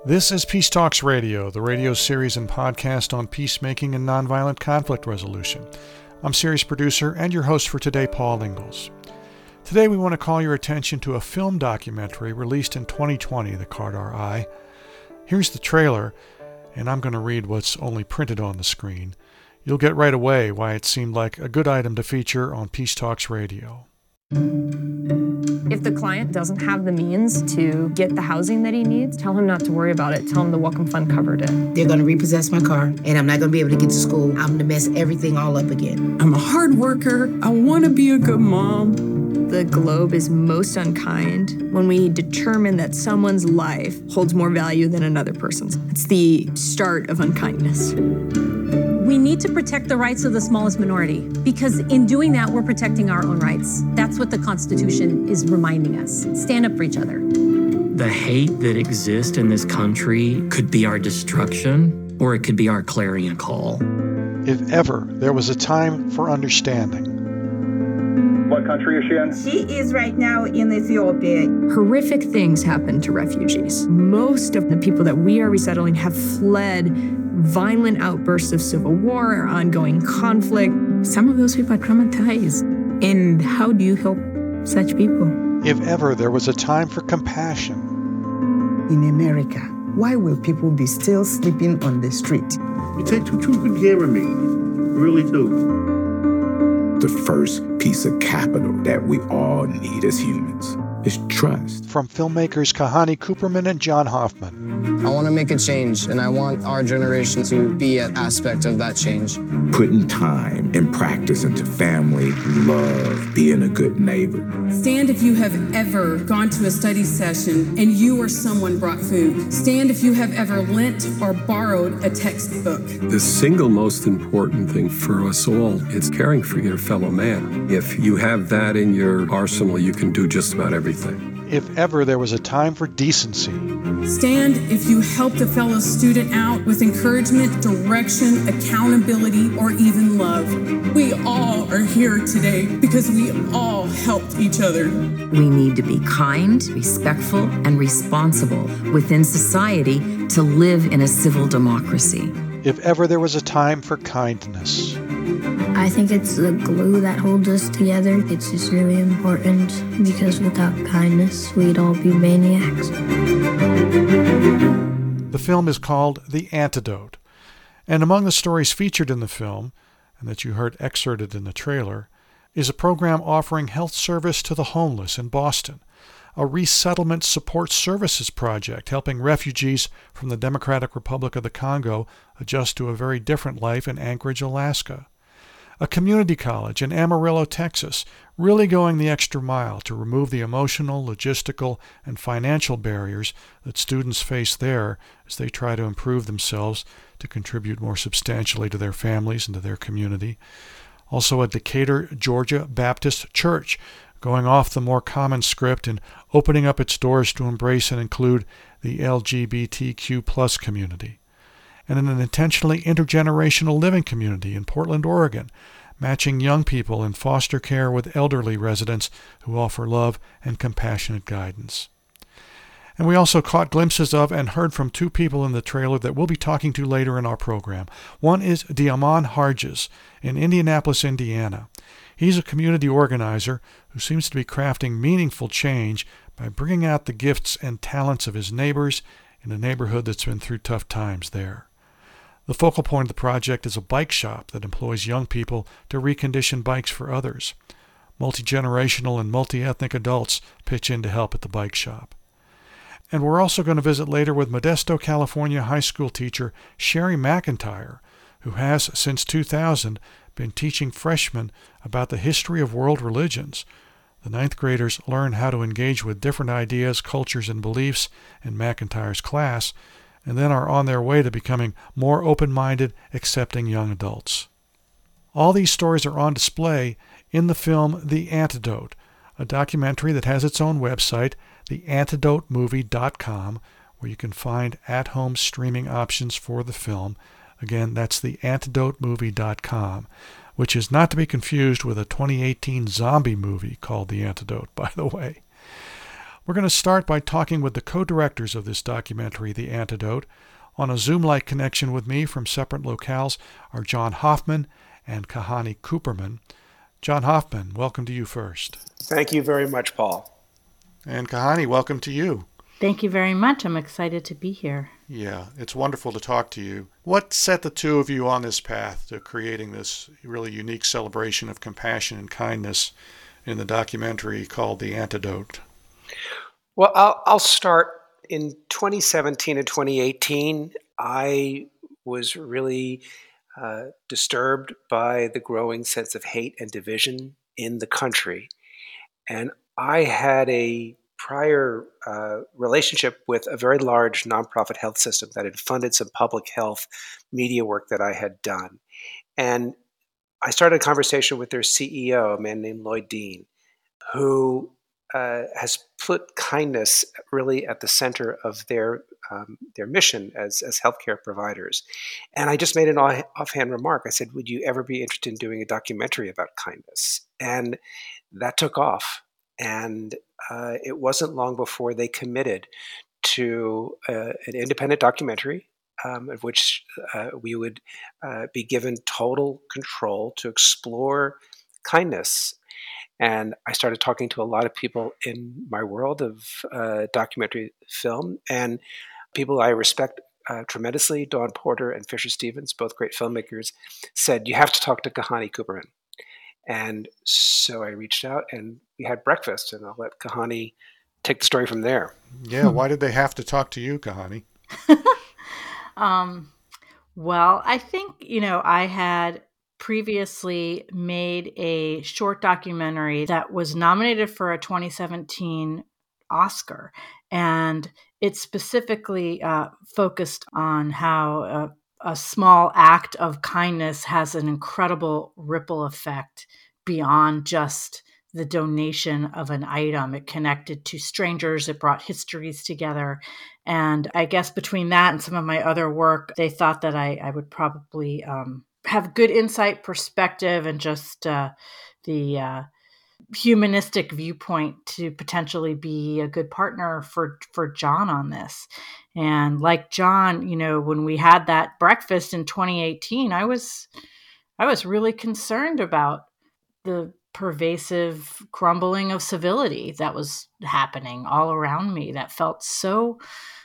This is Peace Talks Radio, the radio series and podcast on peacemaking and nonviolent conflict resolution. I'm series producer and your host for today, Paul Ingalls. Today we want to call your attention to a film documentary released in 2020 that caught our eye. Here's the trailer, and I'm going to read what's only printed on the screen. You'll get right away why it seemed like a good item to feature on Peace Talks Radio. If the client doesn't have the means to get the housing that he needs, tell him not to worry about it. Tell him the Welcome Fund covered it. They're going to repossess my car, and I'm not going to be able to get to school. I'm going to mess everything all up again. I'm a hard worker. I want to be a good mom. The globe is most unkind when we determine that someone's life holds more value than another person's. It's the start of unkindness. We need to protect the rights of the smallest minority, because in doing that, we're protecting our own rights. That's what the Constitution is reminding us. Stand up for each other. The hate that exists in this country could be our destruction, or it could be our clarion call. If ever there was a time for understanding. What country is she in? She is right now in Ethiopia. Horrific things happen to refugees. Most of the people that we are resettling have fled violent outbursts of civil war or ongoing conflict. Some of those people are traumatized. And how do you help such people? If ever there was a time for compassion. In America, why will people be still sleeping on the street? You take too good care of me. You really do. The first piece of capital that we all need as humans is trust. From filmmakers Kahani Cooperman and John Hoffman. I want to make a change, and I want our generation to be an aspect of that change. Putting time and practice into family, love, being a good neighbor. Stand if you have ever gone to a study session and you or someone brought food. Stand if you have ever lent or borrowed a textbook. The single most important thing for us all is caring for your fellow man. If you have that in your arsenal, you can do just about everything. If ever there was a time for decency. Stand if you helped a fellow student out with encouragement, direction, accountability, or even love. We all are here today because we all helped each other. We need to be kind, respectful, and responsible within society to live in a civil democracy. If ever there was a time for kindness. I think it's the glue that holds us together. It's just really important because without kindness, we'd all be maniacs. The film is called The Antidote, and among the stories featured in the film, and that you heard excerpted in the trailer, is a program offering health service to the homeless in Boston, a resettlement support services project helping refugees from the Democratic Republic of the Congo adjust to a very different life in Anchorage, Alaska. A community college in Amarillo, Texas, really going the extra mile to remove the emotional, logistical, and financial barriers that students face there as they try to improve themselves to contribute more substantially to their families and to their community. Also a Decatur, Georgia Baptist Church, going off the more common script and opening up its doors to embrace and include the LGBTQ+ community. And in an intentionally intergenerational living community in Portland, Oregon, matching young people in foster care with elderly residents who offer love and compassionate guidance. And we also caught glimpses of and heard from two people in the trailer that we'll be talking to later in our program. One is Diamond Harges in Indianapolis, Indiana. He's a community organizer who seems to be crafting meaningful change by bringing out the gifts and talents of his neighbors in a neighborhood that's been through tough times there. The focal point of the project is a bike shop that employs young people to recondition bikes for others. Multi-generational and multi-ethnic adults pitch in to help at the bike shop. And we're also going to visit later with Modesto, California high school teacher Sherry McIntyre, who has, since 2000, been teaching freshmen about the history of world religions. The ninth graders learn how to engage with different ideas, cultures, and beliefs in McIntyre's class, and then are on their way to becoming more open-minded, accepting young adults. All these stories are on display in the film The Antidote, a documentary that has its own website, theantidotemovie.com, where you can find at-home streaming options for the film. Again, that's theantidotemovie.com, which is not to be confused with a 2018 zombie movie called The Antidote, by the way. We're going to start by talking with the co-directors of this documentary, The Antidote. On a Zoom-like connection with me from separate locales are John Hoffman and Kahani Cooperman. John Hoffman, welcome to you first. Thank you very much, Paul. And Kahani, welcome to you. Thank you very much. I'm excited to be here. Yeah, it's wonderful to talk to you. What set the two of you on this path to creating this really unique celebration of compassion and kindness in the documentary called The Antidote? Well, I'll start. In 2017 and 2018, I was really disturbed by the growing sense of hate and division in the country. And I had a prior relationship with a very large nonprofit health system that had funded some public health media work that I had done. And I started a conversation with their CEO, a man named Lloyd Dean, who has put kindness really at the center of their mission as healthcare providers. And I just made an offhand remark. I said, would you ever be interested in doing a documentary about kindness? And that took off. And it wasn't long before they committed to an independent documentary of which we would be given total control to explore kindness. And I started talking to a lot of people in my world of documentary film and people I respect tremendously. Dawn Porter and Fisher Stevens, both great filmmakers, said, you have to talk to Kahani Cooperman. And so I reached out and we had breakfast, and I'll let Kahani take the story from there. Yeah, why did they have to talk to you, Kahani? Well, I think, I had previously made a short documentary that was nominated for a 2017 Oscar. And it specifically focused on how a small act of kindness has an incredible ripple effect beyond just the donation of an item. It connected to strangers. It brought histories together. And I guess between that and some of my other work, they thought that I would probably have good insight, perspective, and just the humanistic viewpoint to potentially be a good partner for John on this. And like John, when we had that breakfast in 2018, I was really concerned about the pervasive crumbling of civility that was happening all around me that felt so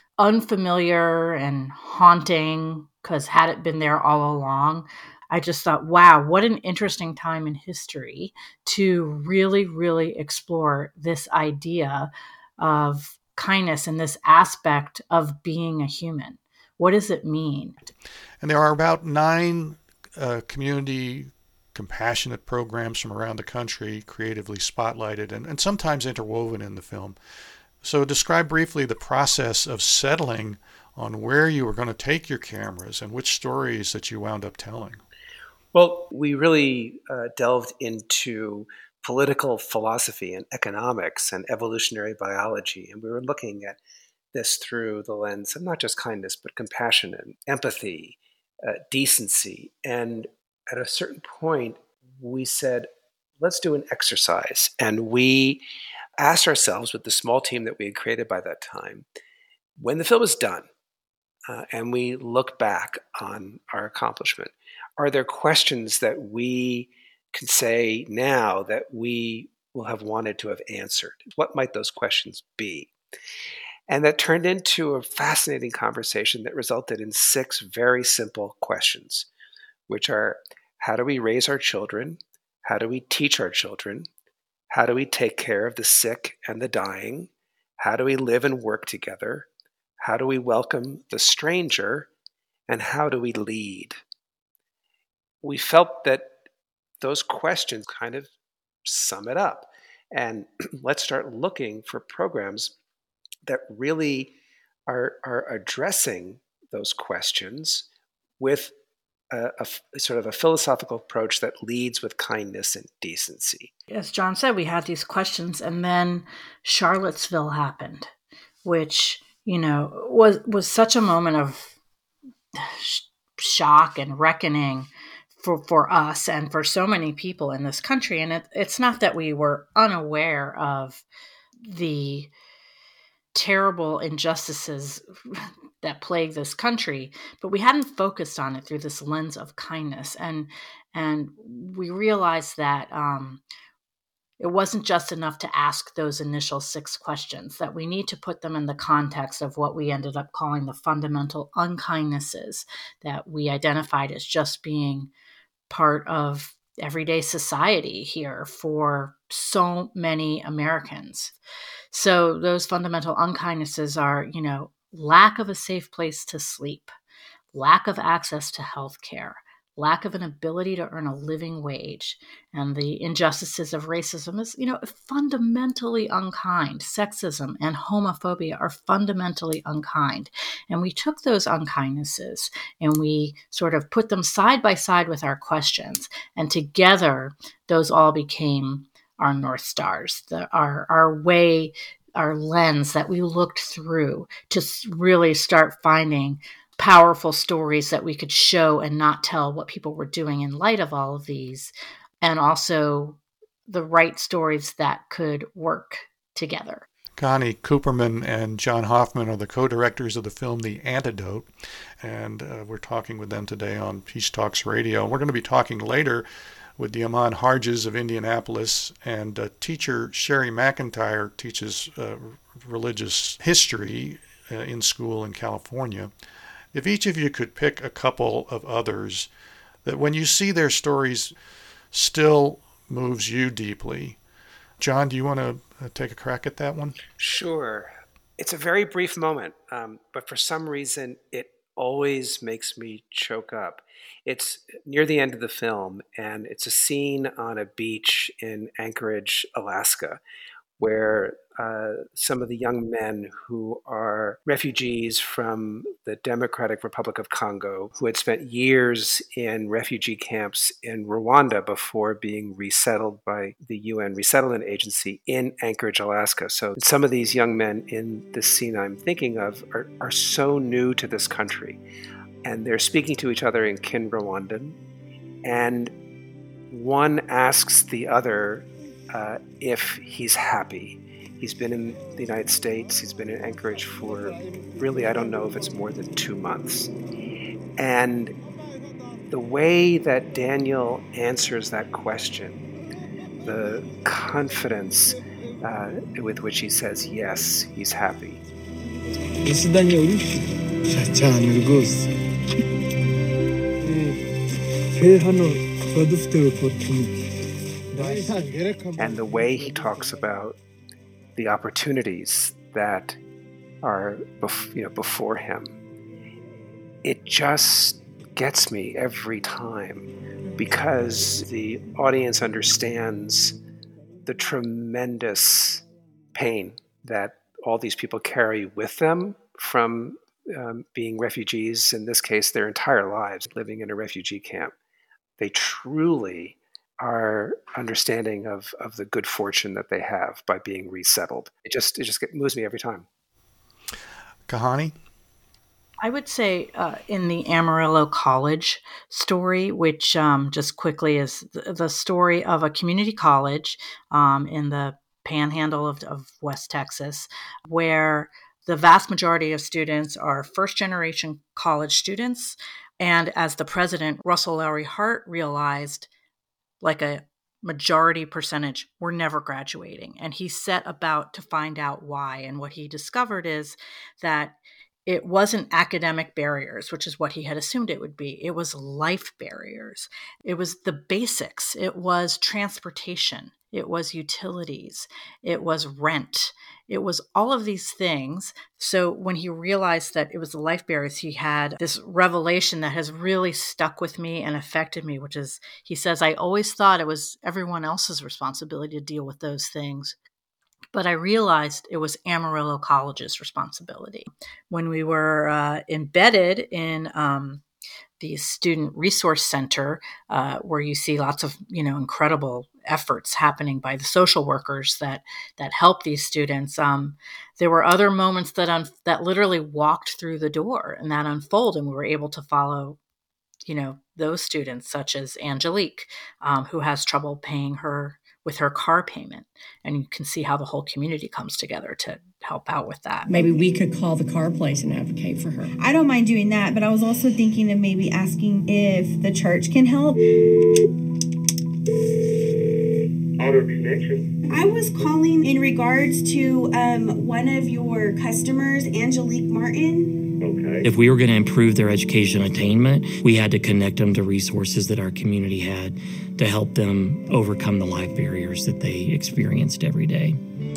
unfamiliar and haunting, because had it been there all along, I just thought, wow, what an interesting time in history to really, really explore this idea of kindness and this aspect of being a human. What does it mean? And there are about 9 community compassionate programs from around the country, creatively spotlighted and sometimes interwoven in the film. So describe briefly the process of settling on where you were going to take your cameras and which stories that you wound up telling. Well, we really delved into political philosophy and economics and evolutionary biology, and we were looking at this through the lens of not just kindness, but compassion and empathy, decency. And at a certain point, we said, let's do an exercise. And we asked ourselves, with the small team that we had created by that time, when the film is done, and we look back on our accomplishment, are there questions that we can say now that we will have wanted to have answered? What might those questions be? And that turned into a fascinating conversation that resulted in 6 very simple questions, which are, how do we raise our children? How do we teach our children? How do we take care of the sick and the dying? How do we live and work together? How do we welcome the stranger? And how do we lead? We felt that those questions kind of sum it up. And let's start looking for programs that really are addressing those questions with a sort of a philosophical approach that leads with kindness and decency. As John said, we had these questions, and then Charlottesville happened, which, was such a moment of shock and reckoning for us and for so many people in this country. And it's not that we were unaware of the terrible injustices that plague this country, but we hadn't focused on it through this lens of kindness. And we realized that it wasn't just enough to ask those initial 6 questions, that we need to put them in the context of what we ended up calling the fundamental unkindnesses that we identified as just being part of everyday society here for so many Americans. So those fundamental unkindnesses are, lack of a safe place to sleep, lack of access to health care, lack of an ability to earn a living wage, and the injustices of racism is, fundamentally unkind. Sexism and homophobia are fundamentally unkind. And we took those unkindnesses and we sort of put them side by side with our questions. And together, those all became our North Stars, our way, our lens that we looked through to really start finding powerful stories that we could show and not tell what people were doing in light of all of these, and also the right stories that could work together. Connie Cooperman and John Hoffman are the co-directors of the film The Antidote, and we're talking with them today on Peace Talks Radio. We're going to be talking later with the Aman Harges of Indianapolis, and teacher Sherry McIntyre teaches religious history in school in California. If each of you could pick a couple of others that when you see their stories still moves you deeply. John, do you want to take a crack at that one? Sure. It's a very brief moment, but for some reason it always makes me choke up. It's near the end of the film, and it's a scene on a beach in Anchorage, Alaska, where some of the young men who are refugees from the Democratic Republic of Congo, who had spent years in refugee camps in Rwanda before being resettled by the UN Resettlement Agency in Anchorage, Alaska. So some of these young men in the scene I'm thinking of are so new to this country, and they're speaking to each other in Kinyarwanda, and one asks the other if he's happy. He's been in the United States. He's been in Anchorage for really, I don't know if it's more than 2 months. And the way that Daniel answers that question, the confidence with which he says, yes, he's happy. And the way he talks about the opportunities that are before him, it just gets me every time, because the audience understands the tremendous pain that all these people carry with them from being refugees, in this case their entire lives living in a refugee camp. They truly are understanding of the good fortune that they have by being resettled. It just moves me every time. Kahani? I would say in the Amarillo College story, which just quickly is the story of a community college in the panhandle of West Texas, where the vast majority of students are first-generation college students. And as the president, Russell Lowry Hart, realized, like a majority percentage, were never graduating. And he set about to find out why. And what he discovered is that it wasn't academic barriers, which is what he had assumed it would be. It was life barriers. It was the basics. It was transportation. It was utilities. It was rent. It was all of these things. So when he realized that it was the life barriers, he had this revelation that has really stuck with me and affected me, which is, he says, I always thought it was everyone else's responsibility to deal with those things, but I realized it was Amarillo College's responsibility. When we were embedded in the Student Resource Center, where you see lots of incredible efforts happening by the social workers that help these students, there were other moments that literally walked through the door and that unfold, and we were able to follow those students, such as Angelique, who has trouble paying her with her car payment. And you can see how the whole community comes together to help out with that. Maybe we could call the car place and advocate for her. I don't mind doing that, but I was also thinking of maybe asking if the church can help. Auto connection. I was calling in regards to one of your customers, Angelique Martin. Okay. If we were going to improve their education attainment, we had to connect them to resources that our community had to help them overcome the life barriers that they experienced every day.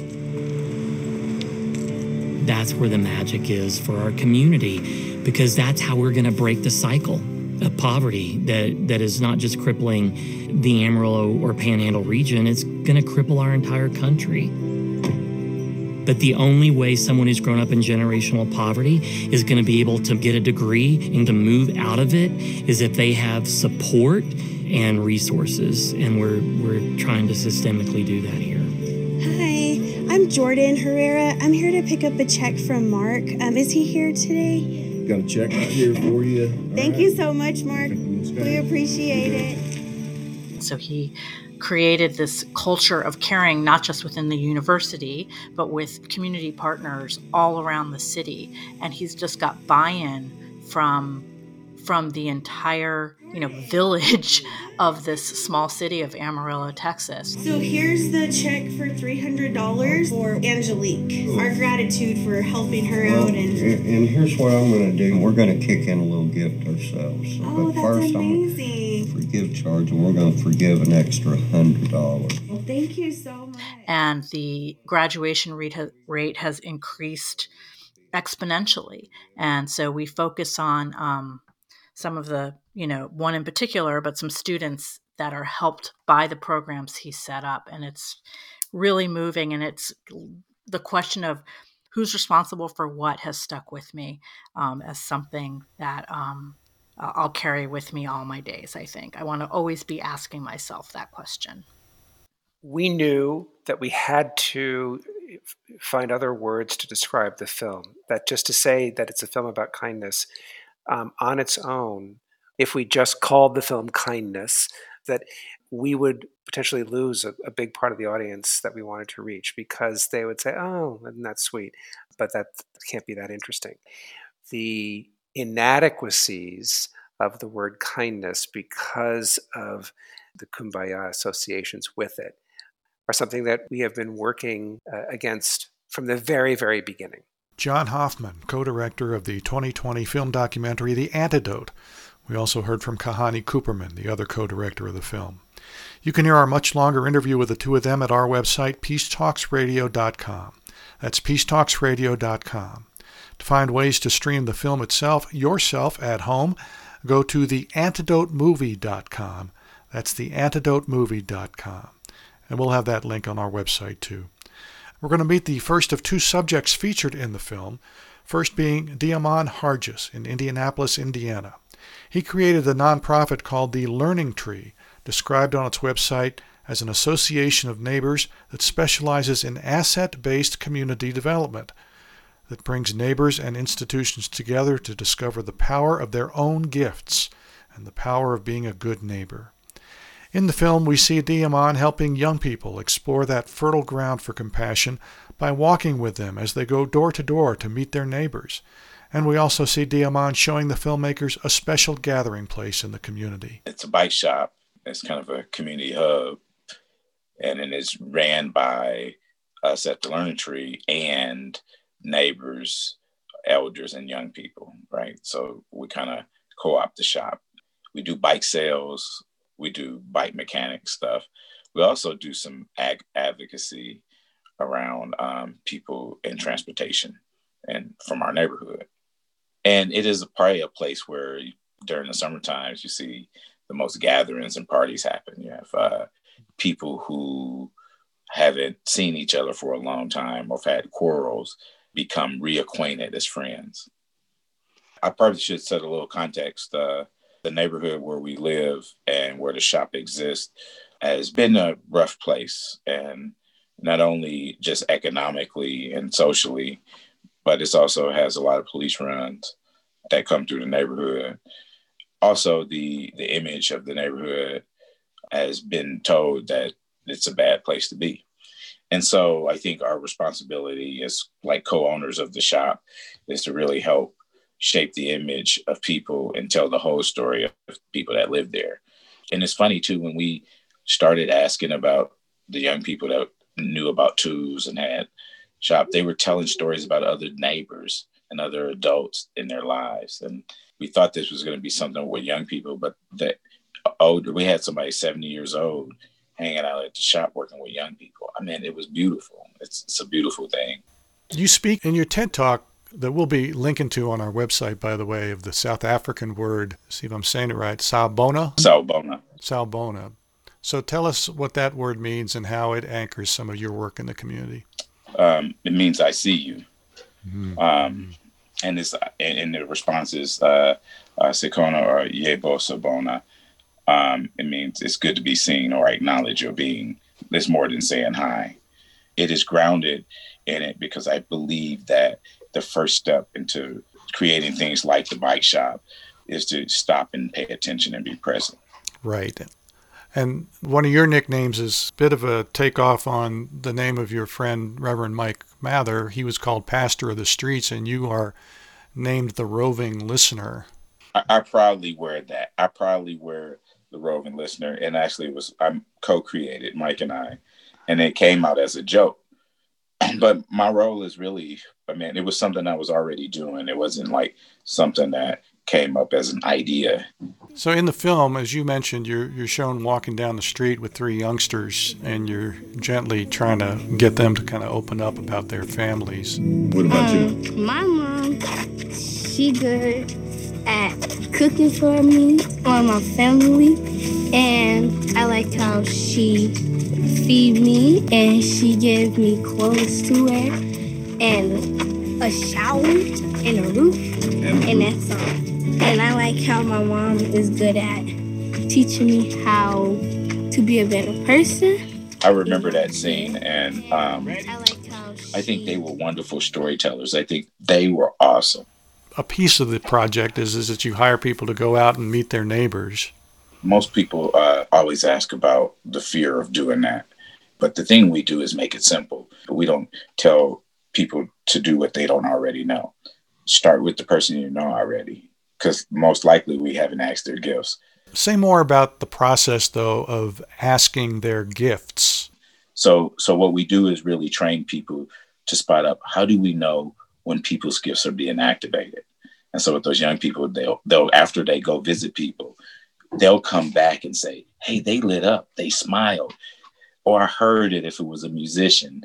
That's where the magic is for our community, because that's how we're going to break the cycle of poverty that is not just crippling the Amarillo or Panhandle region, it's going to cripple our entire country. But the only way someone who's grown up in generational poverty is going to be able to get a degree and to move out of it is if they have support and resources. And we're trying to systemically do that here. Hi, I'm Jordan Herrera. I'm here to pick up a check from Mark. Is he here today? Got a check right here for you. Thank you so much, Mark. We appreciate it. So he created this culture of caring, not just within the university, but with community partners all around the city. And he's just got buy-in from the entire, village of this small city of Amarillo, Texas. So here's the check for $300 for Angelique. Our gratitude for helping her out. And here's what I'm going to do. We're going to kick in a little gift ourselves. Oh, but that's first, amazing. I'm going to forgive charge, and we're going to forgive an extra $100. Well, thank you so much. And the graduation rate has increased exponentially. And so we focus on some of the, one in particular, but some students that are helped by the programs he set up. And it's really moving. And it's the question of who's responsible for what has stuck with me as something that I'll carry with me all my days, I think. I want to always be asking myself that question. We knew that we had to find other words to describe the film, that just to say that it's a film about kindness on its own, if we just called the film Kindness, that we would potentially lose a big part of the audience that we wanted to reach, because they would say, oh, isn't that sweet? But that can't be that interesting. The inadequacies of the word kindness, because of the Kumbaya associations with it, are something that we have been working against from the very, very beginning. John Hoffman, co-director of the 2020 film documentary The Antidote. We also heard from Kahani Cooperman, the other co-director of the film. You can hear our much longer interview with the two of them at our website, peacetalksradio.com. That's peacetalksradio.com. To find ways to stream the film itself yourself at home, go to theantidotemovie.com. That's theantidotemovie.com. And we'll have that link on our website too. We're going to meet the first of two subjects featured in the film, first being Diamond Hargis in Indianapolis, Indiana. He created a nonprofit called the Learning Tree, described on its website as an association of neighbors that specializes in asset-based community development, that brings neighbors and institutions together to discover the power of their own gifts and the power of being a good neighbor. In the film, we see Diamond helping young people explore that fertile ground for compassion by walking with them as they go door to door to meet their neighbors. And we also see Diamond showing the filmmakers a special gathering place in the community. It's a bike shop. It's kind of a community hub. And it is ran by us at the Learning Tree and neighbors, elders, and young people, right? So we kind of co-op the shop. We do bike sales. We do bike mechanic stuff. We also do some advocacy around people in transportation and from our neighborhood. And it is probably a place where during the summer times, you see the most gatherings and parties happen. You have people who haven't seen each other for a long time or have had quarrels become reacquainted as friends. I probably should set a little context. The neighborhood where we live and where the shop exists has been a rough place, and not only just economically and socially, but it also has a lot of police runs that come through the neighborhood. Also, the image of the neighborhood has been told that it's a bad place to be. And so I think our responsibility as like co-owners of the shop is to really help shape the image of people and tell the whole story of people that live there. And it's funny too, when we started asking about the young people that knew about Tools and had shop, they were telling stories about other neighbors and other adults in their lives. And we thought this was going to be something with young people, but that older, we had somebody 70 years old hanging out at the shop working with young people. I mean, it was beautiful. It's a beautiful thing. You speak in your TED Talk that we'll be linking to on our website, by the way, of the South African word, see if I'm saying it right, Sawubona? Sawubona. Sawubona. So tell us what that word means and how it anchors some of your work in the community. It means I see you. Mm-hmm. And the response is Sekona or Yebo Sabona. It means it's good to be seen or acknowledge your being. It's more than saying hi. It is grounded in it because I believe that the first step into creating things like the bike shop is to stop and pay attention and be present. Right. And one of your nicknames is a bit of a takeoff on the name of your friend, Reverend Mike Mather. He was called Pastor of the Streets, and you are named the Roving Listener. I proudly wear that. I proudly wear the Roving Listener. And actually I'm co-created, Mike and I, and it came out as a joke. But my role is really, it was something I was already doing. It wasn't like something that came up as an idea. So in the film, as you mentioned, you're shown walking down the street with three youngsters, and you're gently trying to get them to kind of open up about their families. What about you? My mom, she good at cooking for me or my family, and I like how she feed me and she gave me clothes to wear and a shower and a roof, and that's all. And I like how my mom is good at teaching me how to be a better person. I remember that scene, and I think they were wonderful storytellers. I think they were awesome. A piece of the project is that you hire people to go out and meet their neighbors. Most people always ask about the fear of doing that. But the thing we do is make it simple. We don't tell people to do what they don't already know. Start with the person you know already, because most likely we haven't asked their gifts. Say more about the process, though, of asking their gifts. So what we do is really train people to spot up, how do we know when people's gifts are being activated? And so with those young people, they'll after they go visit people, they'll come back and say, hey, they lit up, they smiled, or I heard it if it was a musician,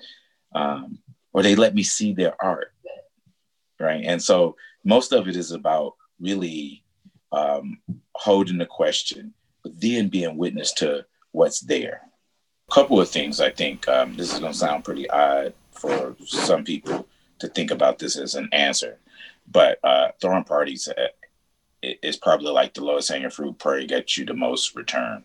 or they let me see their art, right? And so most of it is about really holding the question, but then being witness to what's there. A couple of things, I think, this is going to sound pretty odd for some people to think about this as an answer, but throwing parties is probably like the lowest hanging fruit, probably gets you the most return,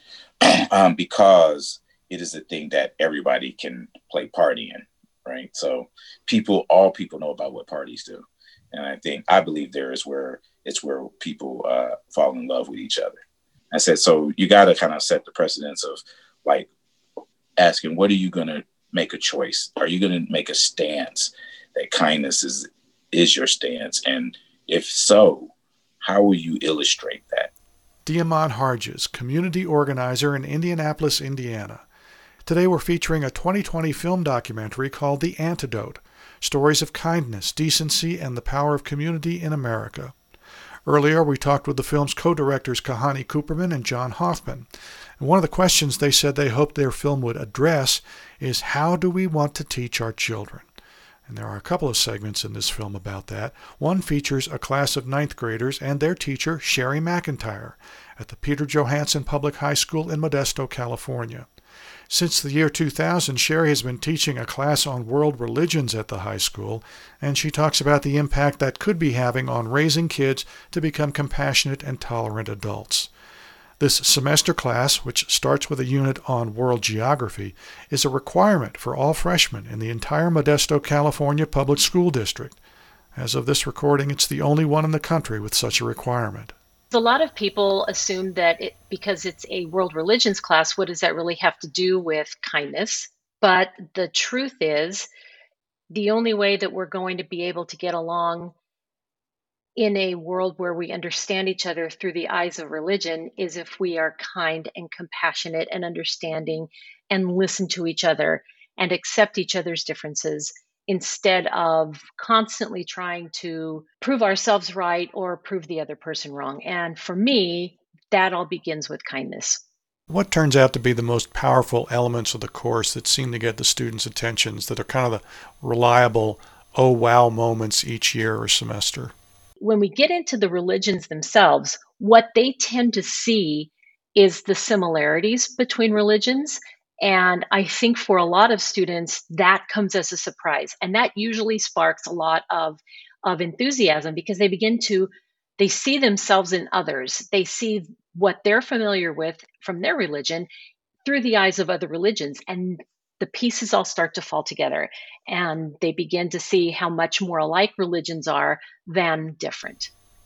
because it is a thing that everybody can play party in, right? So all people know about what parties do. And I believe it's where people fall in love with each other. I said, so you got to kind of set the precedence of like asking, what are you going to make a choice? Are you going to make a stance that kindness is your stance? And if so, how will you illustrate that? Diamond Harges, community organizer in Indianapolis, Indiana. Today we're featuring a 2020 film documentary called The Antidote, Stories of Kindness, Decency, and the Power of Community in America. Earlier, we talked with the film's co-directors Kahani Cooperman and John Hoffman. And one of the questions they said they hoped their film would address is, how do we want to teach our children? And there are a couple of segments in this film about that. One features a class of 9th graders and their teacher, Sherry McIntyre, at the Peter Johansson Public High School in Modesto, California. Since the year 2000, Sherry has been teaching a class on world religions at the high school, and she talks about the impact that could be having on raising kids to become compassionate and tolerant adults. This semester class, which starts with a unit on world geography, is a requirement for all freshmen in the entire Modesto, California public school district. As of this recording, it's the only one in the country with such a requirement. A lot of people assume that because it's a world religions class, what does that really have to do with kindness? But the truth is, the only way that we're going to be able to get along in a world where we understand each other through the eyes of religion is if we are kind and compassionate and understanding and listen to each other and accept each other's differences instead of constantly trying to prove ourselves right or prove the other person wrong. And for me, that all begins with kindness. What turns out to be the most powerful elements of the course that seem to get the students' attentions, that are kind of the reliable, oh wow moments each year or semester? When we get into the religions themselves, what they tend to see is the similarities between religions. And I think for a lot of students, that comes as a surprise. And that usually sparks a lot of enthusiasm because they see themselves in others. They see what they're familiar with from their religion through the eyes of other religions. And the pieces all start to fall together. And they begin to see how much more alike religions are than different.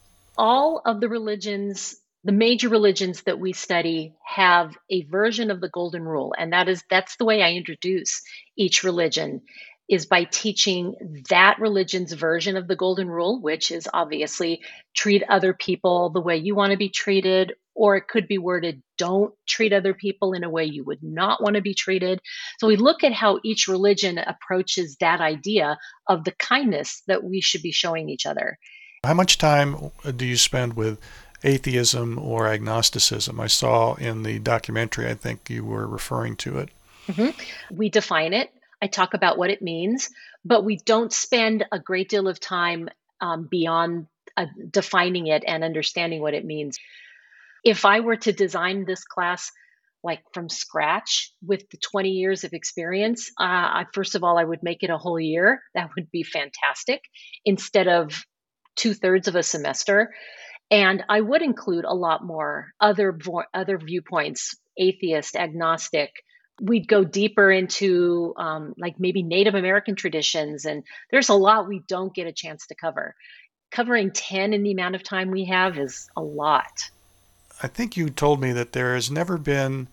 All of the religions, the major religions that we study, have a version of the golden rule. And that's the way I introduce each religion, is by teaching that religion's version of the golden rule, which is obviously treat other people the way you want to be treated, or it could be worded, don't treat other people in a way you would not want to be treated. So we look at how each religion approaches that idea of the kindness that we should be showing each other. How much time do you spend with atheism or agnosticism? I saw in the documentary, I think you were referring to it. Mm-hmm. We define it. I talk about what it means, but we don't spend a great deal of time beyond defining it and understanding what it means. If I were to design this class like from scratch with the 20 years of experience, first of all, I would make it a whole year. That would be fantastic instead of 2/3 of a semester. And I would include a lot more other viewpoints, atheist, agnostic. We'd go deeper into like maybe Native American traditions. And there's a lot we don't get a chance to cover. Covering 10 in the amount of time we have is a lot. I think you told me that there has never been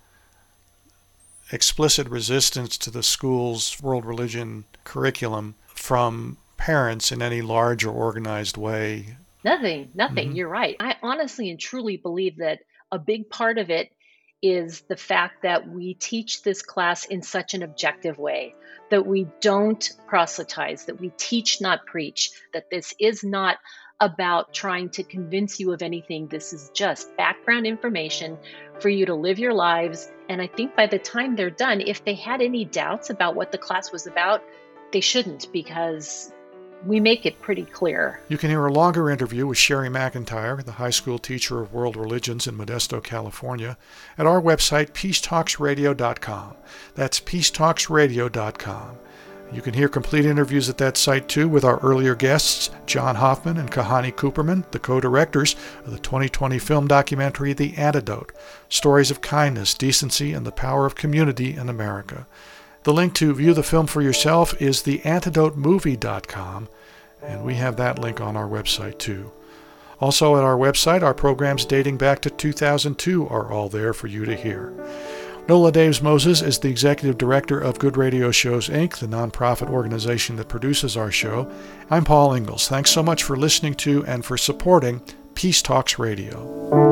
explicit resistance to the school's world religion curriculum from parents in any large or organized way. Nothing. Mm-hmm. You're right. I honestly and truly believe that a big part of it is the fact that we teach this class in such an objective way, that we don't proselytize, that we teach, not preach, that this is not about trying to convince you of anything. This is just background information for you to live your lives. And I think by the time they're done, if they had any doubts about what the class was about, they shouldn't, because we make it pretty clear. You can hear a longer interview with Sherry McIntyre, the high school teacher of world religions in Modesto, California, at our website, peacetalksradio.com. That's peacetalksradio.com. You can hear complete interviews at that site, too, with our earlier guests, John Hoffman and Kahani Cooperman, the co-directors of the 2020 film documentary, The Antidote, Stories of Kindness, Decency, and the Power of Community in America. The link to view the film for yourself is theantidotemovie.com, and we have that link on our website, too. Also at our website, our programs dating back to 2002 are all there for you to hear. Nola Daves Moses is the executive director of Good Radio Shows, Inc., the nonprofit organization that produces our show. I'm Paul Ingalls. Thanks so much for listening to and for supporting Peace Talks Radio.